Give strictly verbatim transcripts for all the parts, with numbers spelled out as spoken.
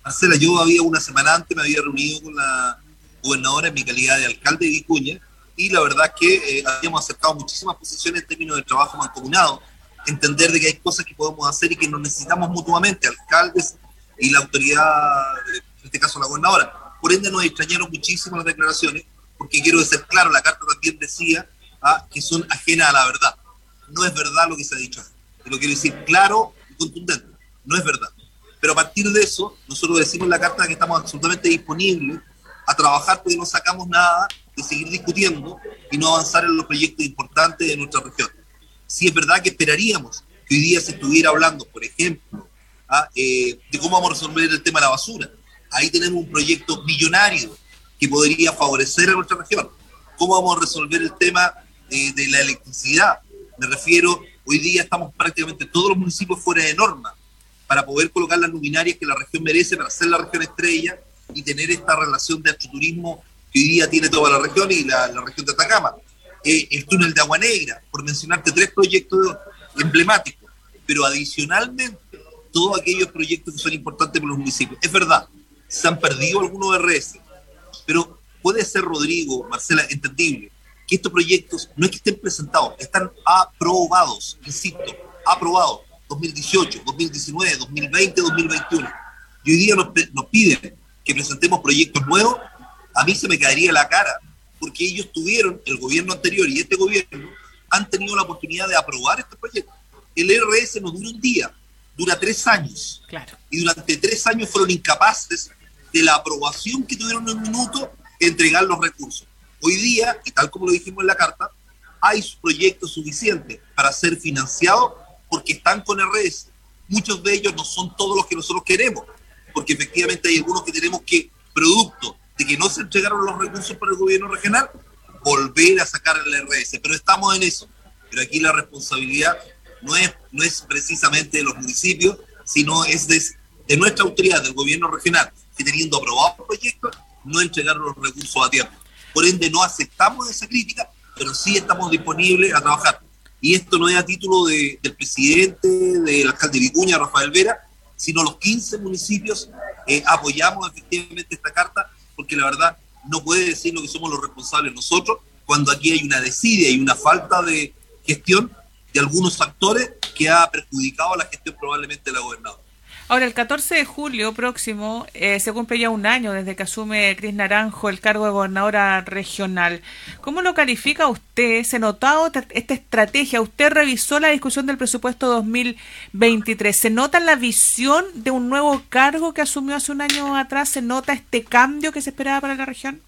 Marcela, yo había una semana antes, me había reunido con la gobernadora en mi calidad de alcalde de Vicuña, y la verdad es que eh, habíamos acercado muchísimas posiciones en términos de trabajo mancomunado, entender de que hay cosas que podemos hacer y que nos necesitamos mutuamente, alcaldes y la autoridad, en este caso la gobernadora. Por ende nos extrañaron muchísimo las declaraciones, porque quiero ser claro, la carta también decía ah, que son ajenas a la verdad. No es verdad lo que se ha dicho. Y lo quiero decir claro y contundente. No es verdad. Pero a partir de eso, nosotros decimos en la carta que estamos absolutamente disponibles a trabajar porque no sacamos nada de seguir discutiendo y no avanzar en los proyectos importantes de nuestra región. Sí es verdad que esperaríamos que hoy día se estuviera hablando, por ejemplo, ¿ah? eh, de cómo vamos a resolver el tema de la basura. Ahí tenemos un proyecto millonario que podría favorecer a nuestra región. ¿Cómo vamos a resolver el tema eh, de la electricidad? Me refiero, hoy día estamos prácticamente todos los municipios fuera de norma para poder colocar las luminarias que la región merece, para ser la región estrella y tener esta relación de astroturismo que hoy día tiene toda la región y la, la región de Atacama. Eh, el túnel de Agua Negra, por mencionarte tres proyectos emblemáticos, pero adicionalmente todos aquellos proyectos que son importantes para los municipios. Es verdad, se han perdido algunos R S, pero puede ser, Rodrigo, Marcela, entendible que estos proyectos no es que estén presentados, están aprobados, insisto, aprobados. dos mil dieciocho, dos mil diecinueve, dos mil veinte, dos mil veintiuno. Y hoy día nos, nos piden que presentemos proyectos nuevos. A mí se me caería la cara, porque ellos tuvieron, el gobierno anterior y este gobierno, han tenido la oportunidad de aprobar este proyecto. El R S no dura un día, dura tres años. Claro. Y durante tres años fueron incapaces de la aprobación que tuvieron en un minuto de entregar los recursos. Hoy día, y tal como lo dijimos en la carta, hay proyectos suficientes para ser financiados porque están con R S. Muchos de ellos no son todos los que nosotros queremos, porque efectivamente hay algunos que tenemos que, producto de que no se entregaron los recursos para el gobierno regional, volver a sacar el R S. Pero estamos en eso. Pero aquí la responsabilidad no es, no es precisamente de los municipios, sino es de, de nuestra autoridad, del gobierno regional, que teniendo aprobado el proyecto, no entregaron los recursos a tiempo. Por ende, no aceptamos esa crítica, pero sí estamos disponibles a trabajar. Y esto no es a título de, del presidente, del alcalde de Vicuña, Rafael Vera, sino los quince municipios eh, apoyamos efectivamente esta carta, porque la verdad no puede decir lo que somos los responsables nosotros, cuando aquí hay una desidia y una falta de gestión de algunos actores que ha perjudicado la gestión probablemente de la gobernadora. Ahora, el catorce de julio próximo eh, se cumple ya un año desde que asume Cris Naranjo el cargo de gobernadora regional. ¿Cómo lo califica usted? ¿Se notó esta estrategia? ¿Usted revisó la discusión del presupuesto dos mil veintitrés? ¿Se nota la visión de un nuevo cargo que asumió hace un año atrás? ¿Se nota este cambio que se esperaba para la región?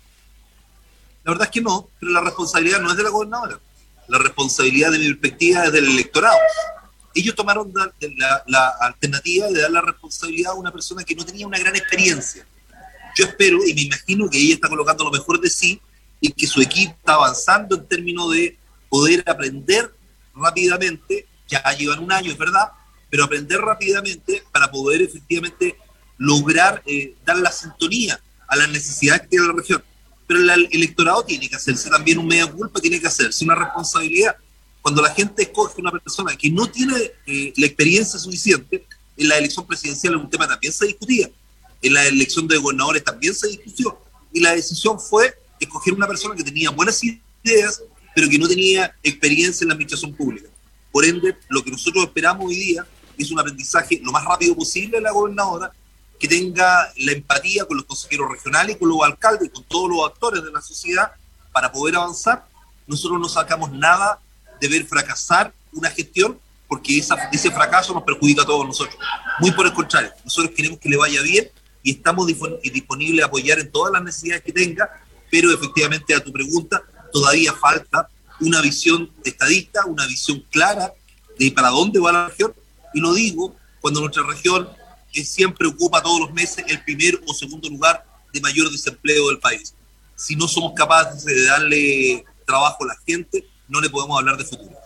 La verdad es que no, pero la responsabilidad no es de la gobernadora. La responsabilidad, de mi perspectiva, es del electorado. Ellos tomaron la, la, la alternativa de dar la responsabilidad a una persona que no tenía una gran experiencia. Yo espero y me imagino que ella está colocando lo mejor de sí y que su equipo está avanzando en términos de poder aprender rápidamente. Ya llevan un año, es verdad, pero aprender rápidamente para poder efectivamente lograr eh, dar la sintonía a las necesidades que tiene la región. Pero el electorado tiene que hacerse también un mea culpa, tiene que hacerse una responsabilidad. Cuando la gente escoge una persona que no tiene eh, la experiencia suficiente, en la elección presidencial un tema también se discutía, en la elección de gobernadores también se discutió, y la decisión fue escoger una persona que tenía buenas ideas, pero que no tenía experiencia en la administración pública. Por ende, lo que nosotros esperamos hoy día es un aprendizaje lo más rápido posible de la gobernadora, que tenga la empatía con los consejeros regionales, con los alcaldes, con todos los actores de la sociedad, para poder avanzar. Nosotros no sacamos nada de ver fracasar una gestión, porque esa, ese fracaso nos perjudica a todos nosotros. Muy por el contrario, nosotros queremos que le vaya bien y estamos disponibles a apoyar en todas las necesidades que tenga, pero efectivamente a tu pregunta, todavía falta una visión estadista, una visión clara de para dónde va la región, y lo digo cuando nuestra región eh, siempre ocupa todos los meses el primer o segundo lugar de mayor desempleo del país. Si no somos capaces de darle trabajo a la gente, no le podemos hablar de futuro.